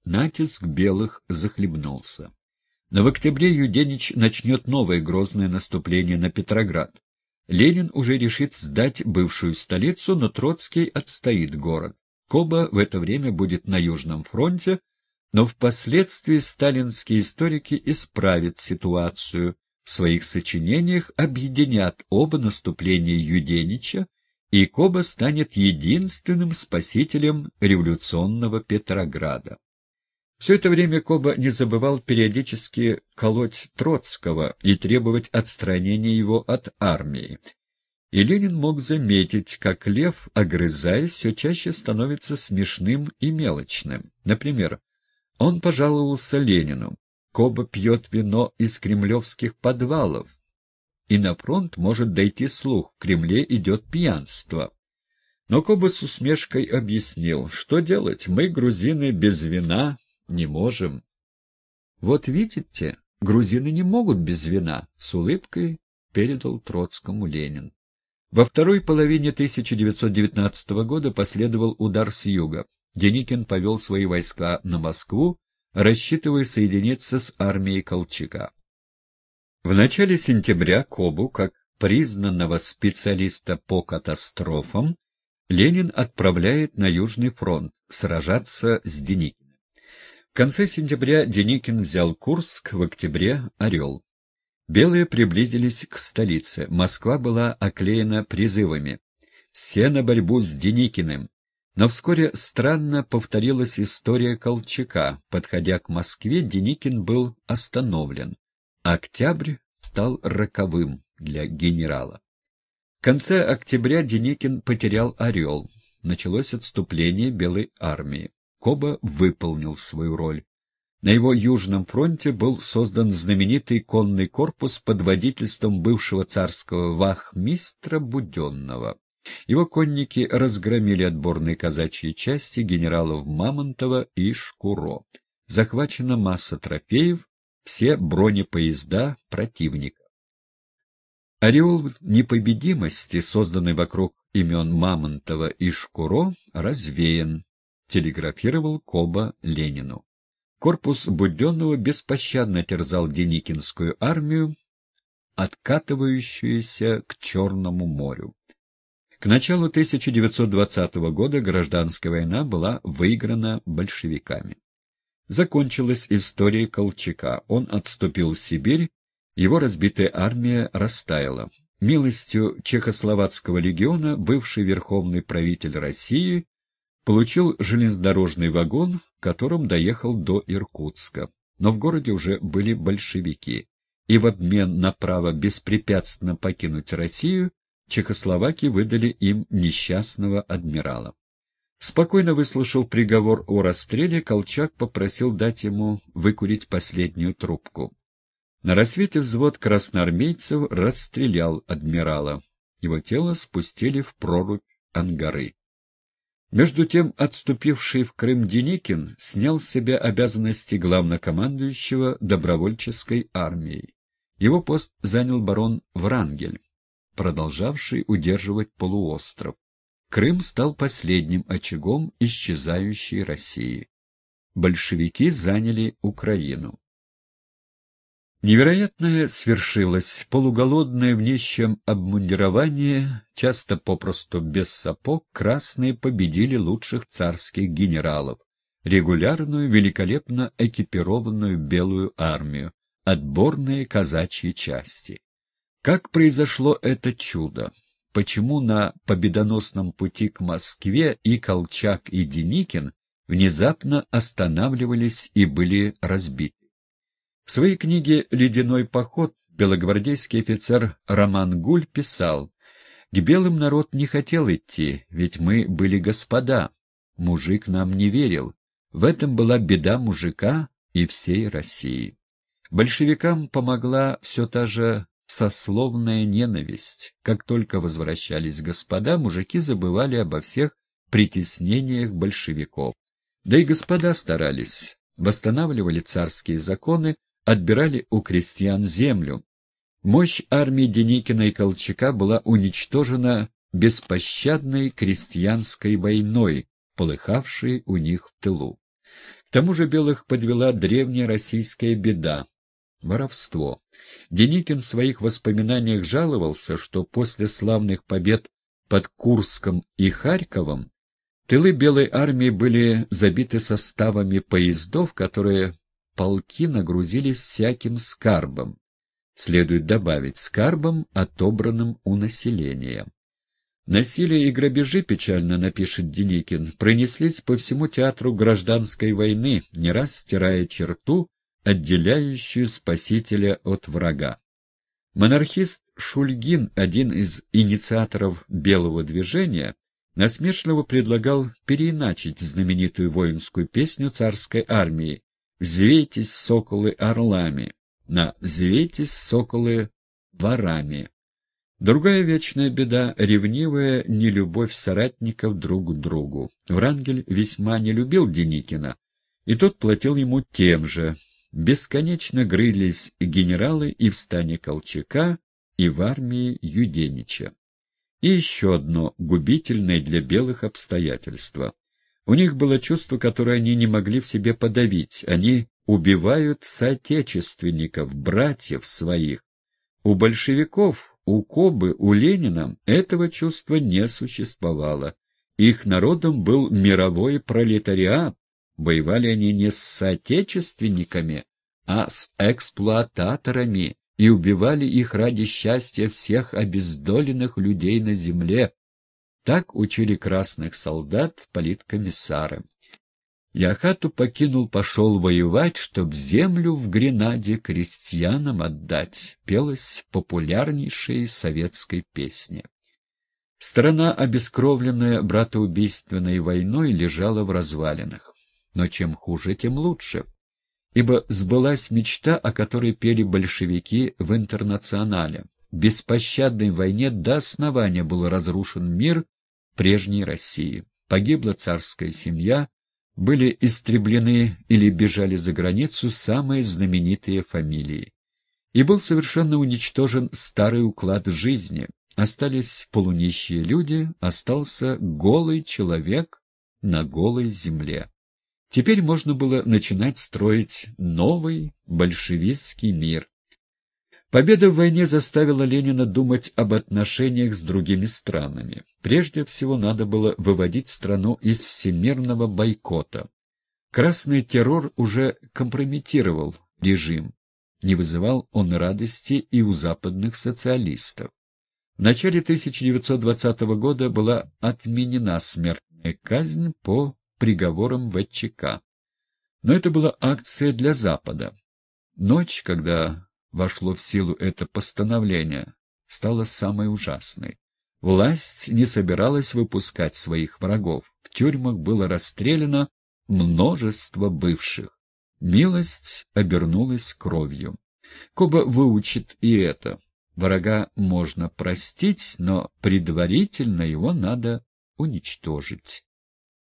натиск белых захлебнулся. Но в октябре Юденич начнет новое грозное наступление на Петроград. Ленин уже решит сдать бывшую столицу, но Троцкий отстоит город. Коба в это время будет на Южном фронте, но впоследствии сталинские историки исправят ситуацию. В своих сочинениях объединят оба наступления Юденича, и Коба станет единственным спасителем революционного Петрограда. Все это время Коба не забывал периодически колоть Троцкого и требовать отстранения его от армии. И Ленин мог заметить, как Лев, огрызаясь, все чаще становится смешным и мелочным. Например, он пожаловался Ленину: Коба пьет вино из кремлевских подвалов, и на фронт может дойти слух: в Кремле идет пьянство. Но Коба с усмешкой объяснил: что делать, мы, грузины, без вина не можем. Вот видите, грузины не могут без вина, — с улыбкой передал Троцкому Ленин. Во второй половине 1919 года последовал удар с юга. Деникин повел свои войска на Москву, рассчитывая соединиться с армией Колчака. В начале сентября Кобу, как признанного специалиста по катастрофам, Ленин отправляет на Южный фронт сражаться с Деникиным. В конце сентября Деникин взял Курск, в октябре — Орел. Белые приблизились к столице. Москва была оклеена призывами: «Все на борьбу с Деникиным». Но вскоре странно повторилась история Колчака. Подходя к Москве, Деникин был остановлен. Октябрь стал роковым для генерала. В конце октября Деникин потерял Орел. Началось отступление Белой армии. Коба выполнил свою роль. На его Южном фронте был создан знаменитый конный корпус под водительством бывшего царского вахмистра Буденного. Его конники разгромили отборные казачьи части генералов Мамонтова и Шкуро. Захвачена масса трофеев, все бронепоезда противника. Ореол непобедимости, созданный вокруг имен Мамонтова и Шкуро, развеян, телеграфировал Коба Ленину. Корпус Буденного беспощадно терзал Деникинскую армию, откатывающуюся к Черному морю. К началу 1920 года гражданская война была выиграна большевиками. Закончилась история Колчака. Он отступил в Сибирь, его разбитая армия растаяла. Милостью Чехословацкого легиона бывший верховный правитель России получил железнодорожный вагон, в котором доехал до Иркутска. Но в городе уже были большевики, и в обмен на право беспрепятственно покинуть Россию чехословаки выдали им несчастного адмирала. Спокойно выслушав приговор о расстреле, Колчак попросил дать ему выкурить последнюю трубку. На рассвете взвод красноармейцев расстрелял адмирала. Его тело спустили в прорубь Ангары. Между тем отступивший в Крым Деникин снял с себя обязанности главнокомандующего добровольческой армией. Его пост занял барон Врангель, продолжавший удерживать полуостров. Крым стал последним очагом исчезающей России. Большевики заняли Украину. Невероятное свершилось. Полуголодные в нищем обмундировании, часто попросту без сапог, красные победили лучших царских генералов, регулярную, великолепно экипированную белую армию, отборные казачьи части. Как произошло это чудо? Почему на победоносном пути к Москве и Колчак, и Деникин внезапно останавливались и были разбиты? В своей книге «Ледяной поход» белогвардейский офицер Роман Гуль писал: «К белым народ не хотел идти, ведь мы были господа. Мужик нам не верил. В этом была беда мужика и всей России». Большевикам помогла все та же сословная ненависть. Как только возвращались господа, мужики забывали обо всех притеснениях большевиков. Да и господа старались, восстанавливали царские законы, отбирали у крестьян землю. Мощь армии Деникина и Колчака была уничтожена беспощадной крестьянской войной, полыхавшей у них в тылу. К тому же белых подвела древняя российская беда — воровство. Деникин в своих воспоминаниях жаловался, что после славных побед под Курском и Харьковом тылы Белой армии были забиты составами поездов, которые полки нагрузили всяким скарбом. Следует добавить, скарбом, отобранным у населения. Насилие и грабежи, печально напишет Деникин, пронеслись по всему театру гражданской войны, не раз стирая черту, отделяющую спасителя от врага. Монархист Шульгин, один из инициаторов Белого движения, насмешливо предлагал переиначить знаменитую воинскую песню царской армии «Взвейтесь, соколы, орлами» на «Взвейтесь, соколы, ворами». Другая вечная беда — ревнивая нелюбовь соратников друг к другу. Врангель весьма не любил Деникина, и тот платил ему тем же. Бесконечно грызлись генералы и в стане Колчака, и в армии Юденича. И еще одно губительное для белых обстоятельство. У них было чувство, которое они не могли в себе подавить. Они убивают соотечественников, братьев своих. У большевиков, у Кобы, у Ленина этого чувства не существовало. Их народом был мировой пролетариат. Воевали они не с соотечественниками, а с эксплуататорами, и убивали их ради счастья всех обездоленных людей на земле. Так учили красных солдат политкомиссары. Я хату покинул, пошел воевать, чтоб землю в Гренаде крестьянам отдать, пелось в популярнейшей советской песне. Страна, обескровленная братоубийственной войной, лежала в развалинах. Но чем хуже, тем лучше. Ибо сбылась мечта, о которой пели большевики в «Интернационале». В беспощадной войне до основания был разрушен мир прежней России. Погибла царская семья, были истреблены или бежали за границу самые знаменитые фамилии. И был совершенно уничтожен старый уклад жизни. Остались полунищие люди, остался голый человек на голой земле. Теперь можно было начинать строить новый большевистский мир. Победа в войне заставила Ленина думать об отношениях с другими странами. Прежде всего надо было выводить страну из всемирного бойкота. Красный террор уже компрометировал режим. Не вызывал он радости и у западных социалистов. В начале 1920 года была отменена смертная казнь по приговорам ВЧК. Но это была акция для Запада. Ночь, когда вошло в силу это постановление, стала самой ужасной. Власть не собиралась выпускать своих врагов. В тюрьмах было расстреляно множество бывших. Милость обернулась кровью. Коба выучит и это. Врага можно простить, но предварительно его надо уничтожить.